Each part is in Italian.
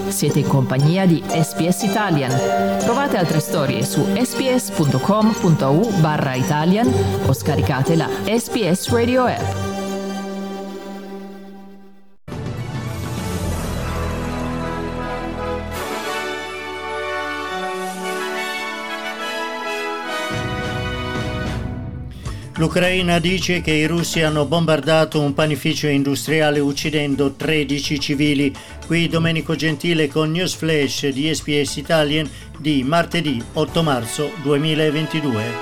Siete in compagnia di SPS Italian. Trovate altre storie su sps.com.au/Italian o scaricate la SPS Radio app. L'Ucraina dice che i russi hanno bombardato un panificio industriale uccidendo 13 civili. Qui Domenico Gentile con News Flash di SPS Italian di martedì 8 marzo 2022.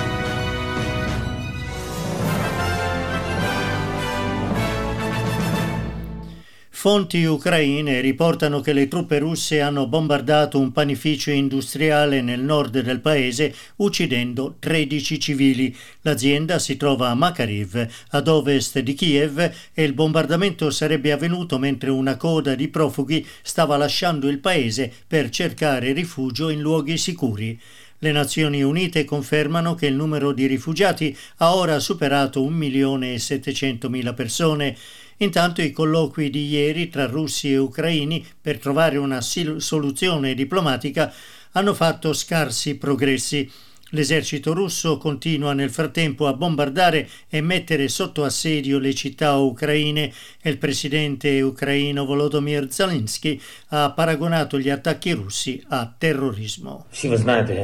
Fonti ucraine riportano che le truppe russe hanno bombardato un panificio industriale nel nord del paese, uccidendo 13 civili. L'azienda si trova a Makariv, ad ovest di Kiev, e il bombardamento sarebbe avvenuto mentre una coda di profughi stava lasciando il paese per cercare rifugio in luoghi sicuri. Le Nazioni Unite confermano che il numero di rifugiati ha ora superato 1.700.000 persone. Intanto i colloqui di ieri tra russi e ucraini per trovare una soluzione diplomatica hanno fatto scarsi progressi. L'esercito russo continua nel frattempo a bombardare e mettere sotto assedio le città ucraine e il presidente ucraino Volodymyr Zelensky ha paragonato gli attacchi russi a terrorismo. You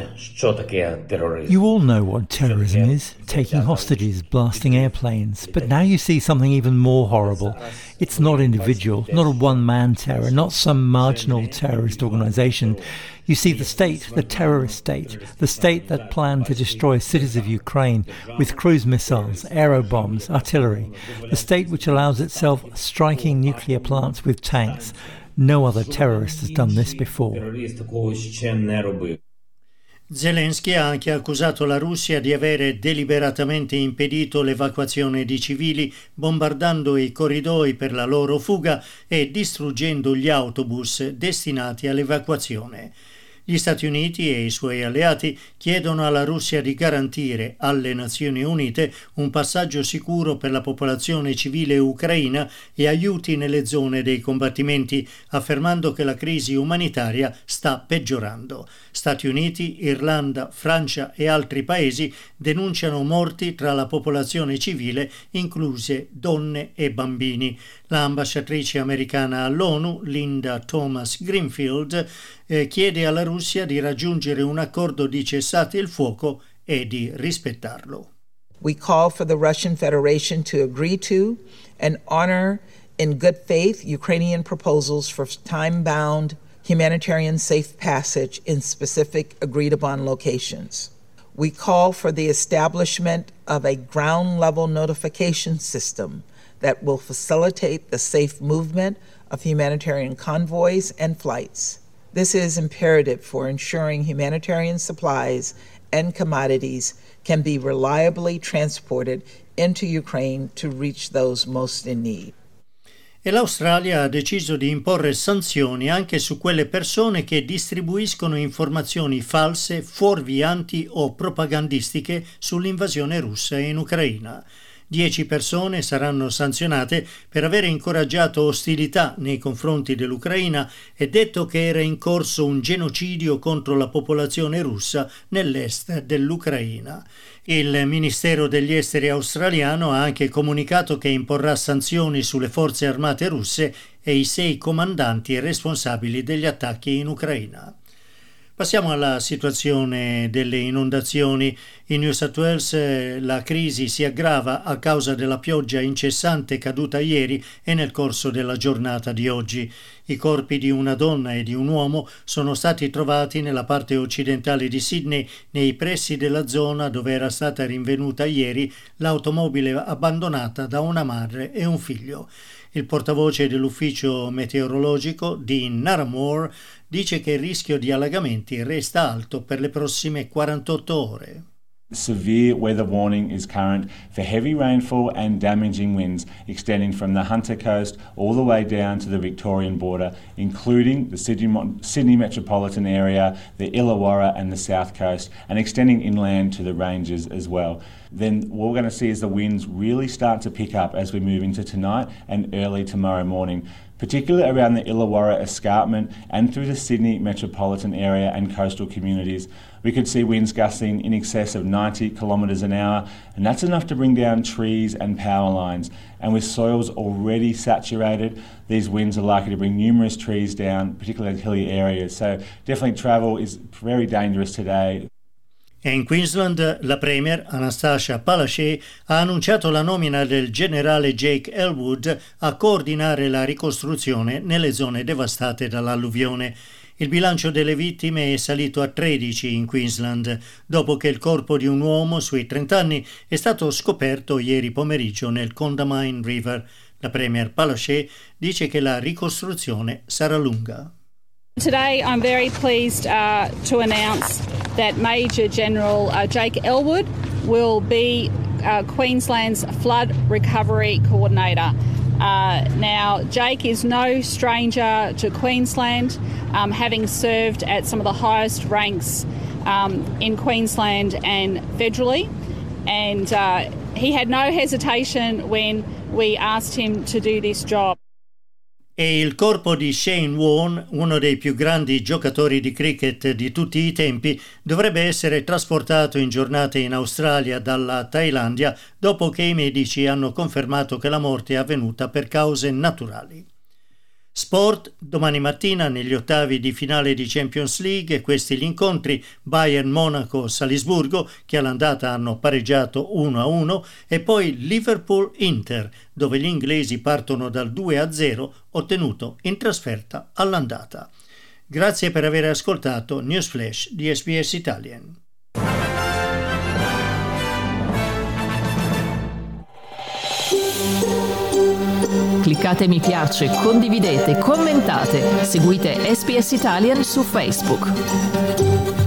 all know what terrorism is, taking hostages, blasting airplanes, but now you see something even more horrible. It's not individual, not a one-man terror, not some marginal terrorist organization. You see the state, the terrorist state, the state that planned to destroy cities of Ukraine with cruise missiles, aero bombs, artillery, the state which allows itself striking nuclear plants with tanks. No other terrorist has done this before. Zelensky ha anche accusato la Russia di avere deliberatamente impedito l'evacuazione di civili, bombardando i corridoi per la loro fuga e distruggendo gli autobus destinati all'evacuazione. Gli Stati Uniti e i suoi alleati chiedono alla Russia di garantire alle Nazioni Unite un passaggio sicuro per la popolazione civile ucraina e aiuti nelle zone dei combattimenti, affermando che la crisi umanitaria sta peggiorando. Stati Uniti, Irlanda, Francia e altri paesi denunciano morti tra la popolazione civile, incluse donne e bambini. L'ambasciatrice americana all'ONU, Linda Thomas Greenfield, chiede alla Russia di raggiungere un accordo di cessate il fuoco e di rispettarlo. We call for the Russian Federation to agree to and honor in good faith Ukrainian proposals for time-bound humanitarian safe passage in specific agreed-upon locations. We call for the establishment of a ground-level notification system that will facilitate the safe movement of humanitarian convoys and flights. This is imperative for ensuring humanitarian supplies and commodities can be reliably transported into Ukraine to reach those most in need. E l'Australia ha deciso di imporre sanzioni anche su quelle persone che distribuiscono informazioni false, fuorvianti o propagandistiche sull'invasione russa in Ucraina. 10 persone saranno sanzionate per aver incoraggiato ostilità nei confronti dell'Ucraina e detto che era in corso un genocidio contro la popolazione russa nell'est dell'Ucraina. Il Ministero degli Esteri australiano ha anche comunicato che imporrà sanzioni sulle forze armate russe e i 6 comandanti responsabili degli attacchi in Ucraina. Passiamo alla situazione delle inondazioni. In New South Wales la crisi si aggrava a causa della pioggia incessante caduta ieri e nel corso della giornata di oggi. I corpi di una donna e di un uomo sono stati trovati nella parte occidentale di Sydney, nei pressi della zona dove era stata rinvenuta ieri l'automobile abbandonata da una madre e un figlio. Il portavoce dell'ufficio meteorologico, Dean Naramore, dice che il rischio di allagamenti resta alto per le prossime 48 ore. Severe weather warning is current for heavy rainfall and damaging winds extending from the Hunter Coast all the way down to the Victorian border, including the Sydney metropolitan area, the Illawarra and the South Coast, and extending inland to the ranges as well. then what we're going to see is the winds really start to pick up as we move into tonight and early tomorrow morning, particularly around the Illawarra Escarpment and through the Sydney metropolitan area and coastal communities. We could see winds gusting in excess of 90 kilometres an hour, and that's enough to bring down trees and power lines. And with soils already saturated, these winds are likely to bring numerous trees down, particularly in hilly areas. So definitely travel is very dangerous today. E in Queensland la Premier Anastasia Palaszczuk ha annunciato la nomina del generale Jake Elwood a coordinare la ricostruzione nelle zone devastate dall'alluvione. Il bilancio delle vittime è salito a 13 in Queensland, dopo che il corpo di un uomo sui 30 anni è stato scoperto ieri pomeriggio nel Condamine River. La Premier Palaszczuk dice che la ricostruzione sarà lunga. Today I'm very pleased to announce that Major General Jake Elwood will be Queensland's Flood Recovery Coordinator. Now, Jake is no stranger to Queensland, having served at some of the highest ranks in Queensland and federally. And he had no hesitation when we asked him to do this job. E il corpo di Shane Warne, uno dei più grandi giocatori di cricket di tutti i tempi, dovrebbe essere trasportato in giornata in Australia dalla Thailandia dopo che i medici hanno confermato che la morte è avvenuta per cause naturali. Sport, domani mattina negli ottavi di finale di Champions League, questi gli incontri: Bayern Monaco-Salisburgo, che all'andata hanno pareggiato 1-1, e poi Liverpool-Inter, dove gli inglesi partono dal 2-0 ottenuto in trasferta all'andata. Grazie per aver ascoltato News Flash di SBS Italian. Cliccate mi piace, condividete, commentate, seguite SBS Italian su Facebook.